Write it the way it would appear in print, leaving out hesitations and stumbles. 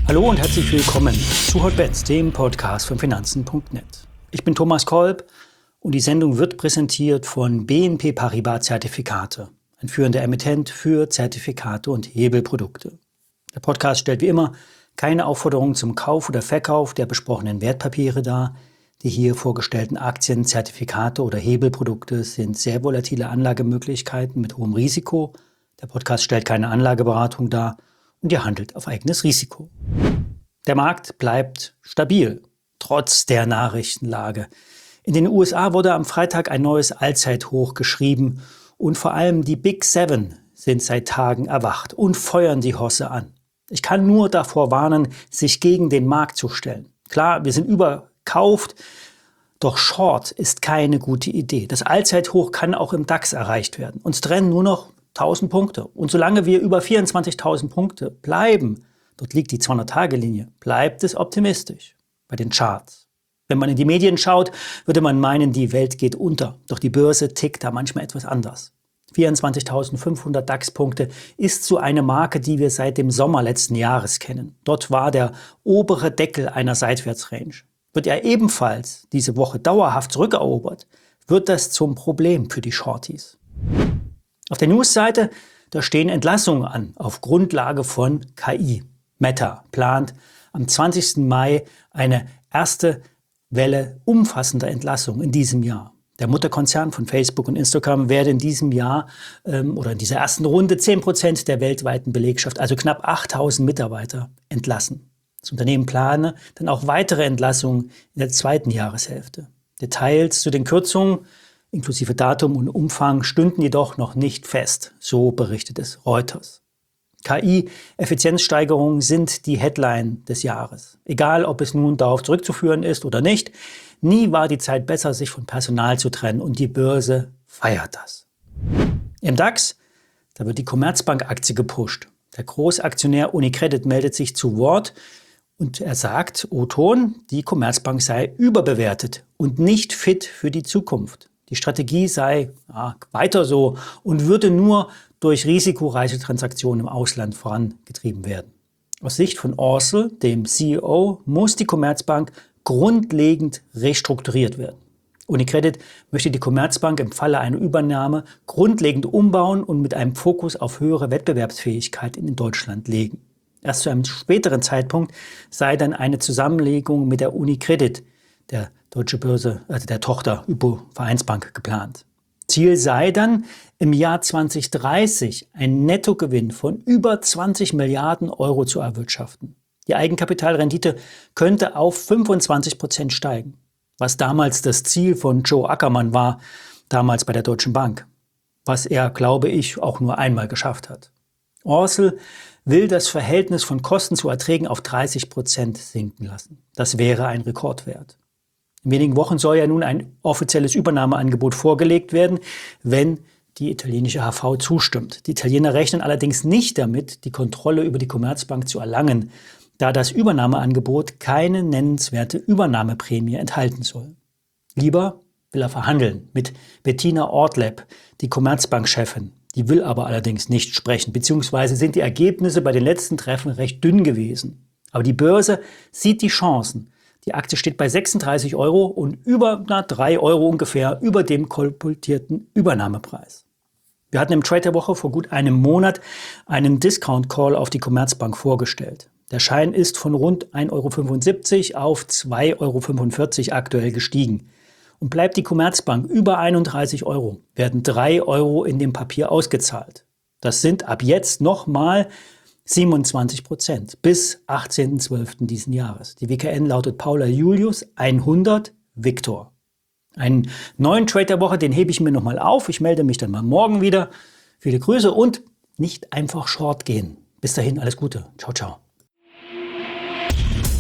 Hallo und herzlich willkommen zu Hotbets, dem Podcast von Finanzen.net. Ich bin Thomas Kolb und die Sendung wird präsentiert von BNP Paribas Zertifikate, ein führender Emittent für Zertifikate und Hebelprodukte. Der Podcast stellt wie immer keine Aufforderung zum Kauf oder Verkauf der besprochenen Wertpapiere dar. Die hier vorgestellten Aktien, Zertifikate oder Hebelprodukte sind sehr volatile Anlagemöglichkeiten mit hohem Risiko. Der Podcast stellt keine Anlageberatung dar und ihr handelt auf eigenes Risiko. Der Markt bleibt stabil, trotz der Nachrichtenlage. In den USA wurde am Freitag ein neues Allzeithoch geschrieben und vor allem die Big Seven sind seit Tagen erwacht und feuern die Hosse an. Ich kann nur davor warnen, sich gegen den Markt zu stellen. Klar, wir sind überkauft, doch Short ist keine gute Idee. Das Allzeithoch kann auch im DAX erreicht werden. Uns trennen nur noch 1000 Punkte. Und solange wir über 24.000 Punkte bleiben, dort liegt die 200-Tage-Linie, bleibt es optimistisch bei den Charts. Wenn man in die Medien schaut, würde man meinen, die Welt geht unter. Doch die Börse tickt da manchmal etwas anders. 24.500 DAX-Punkte ist so eine Marke, die wir seit dem Sommer letzten Jahres kennen. Dort war der obere Deckel einer Seitwärtsrange. Wird er ebenfalls diese Woche dauerhaft zurückerobert, wird das zum Problem für die Shorties. Auf der Newsseite, da stehen Entlassungen an auf Grundlage von KI. Meta plant am 20. Mai eine erste Welle umfassender Entlassungen in diesem Jahr. Der Mutterkonzern von Facebook und Instagram werde in diesem Jahr oder in dieser ersten Runde 10% der weltweiten Belegschaft, also knapp 8.000 Mitarbeiter, entlassen. Das Unternehmen plane dann auch weitere Entlassungen in der zweiten Jahreshälfte. Details zu den Kürzungen inklusive Datum und Umfang stünden jedoch noch nicht fest, so berichtet es Reuters. KI-Effizienzsteigerungen sind die Headline des Jahres. Egal, ob es nun darauf zurückzuführen ist oder nicht, nie war die Zeit besser, sich von Personal zu trennen und die Börse feiert das. Im DAX, da wird die Commerzbank-Aktie gepusht. Der Großaktionär UniCredit meldet sich zu Wort und er sagt, O-Ton, die Commerzbank sei überbewertet und nicht fit für die Zukunft. Die Strategie sei weiter so und würde nur durch risikoreiche Transaktionen im Ausland vorangetrieben werden. Aus Sicht von Orsel, dem CEO, muss die Commerzbank grundlegend restrukturiert werden. UniCredit möchte die Commerzbank im Falle einer Übernahme grundlegend umbauen und mit einem Fokus auf höhere Wettbewerbsfähigkeit in Deutschland legen. Erst zu einem späteren Zeitpunkt sei dann eine Zusammenlegung mit der UniCredit, der Deutsche Börse, also der Tochter Hypo-Vereinsbank, geplant. Ziel sei dann, im Jahr 2030 einen Nettogewinn von über 20 Milliarden Euro zu erwirtschaften. Die Eigenkapitalrendite könnte auf 25% steigen, was damals das Ziel von Joe Ackermann war, damals bei der Deutschen Bank, was er, glaube ich, auch nur einmal geschafft hat. Orsel will das Verhältnis von Kosten zu Erträgen auf 30% sinken lassen. Das wäre ein Rekordwert. In wenigen Wochen soll ja nun ein offizielles Übernahmeangebot vorgelegt werden, wenn die italienische HV zustimmt. Die Italiener rechnen allerdings nicht damit, die Kontrolle über die Commerzbank zu erlangen, da das Übernahmeangebot keine nennenswerte Übernahmeprämie enthalten soll. Lieber will er verhandeln mit Bettina Ortleb, die Commerzbank-Chefin. Die will aber allerdings nicht sprechen, beziehungsweise sind die Ergebnisse bei den letzten Treffen recht dünn gewesen. Aber die Börse sieht die Chancen. Die Aktie steht bei 36 Euro und über 3 Euro ungefähr über dem kolportierten Übernahmepreis. Wir hatten im Trade der Woche vor gut einem Monat einen Discount-Call auf die Commerzbank vorgestellt. Der Schein ist von rund 1,75 Euro auf 2,45 Euro aktuell gestiegen. Und bleibt die Commerzbank über 31 Euro, werden 3 Euro in dem Papier ausgezahlt. Das sind ab jetzt nochmal 27% bis 18.12. diesen Jahres. Die WKN lautet Paula Julius 100 Viktor. Einen neuen Trade der Woche, den hebe ich mir nochmal auf. Ich melde mich dann mal morgen wieder. Viele Grüße und nicht einfach short gehen. Bis dahin, alles Gute. Ciao, ciao.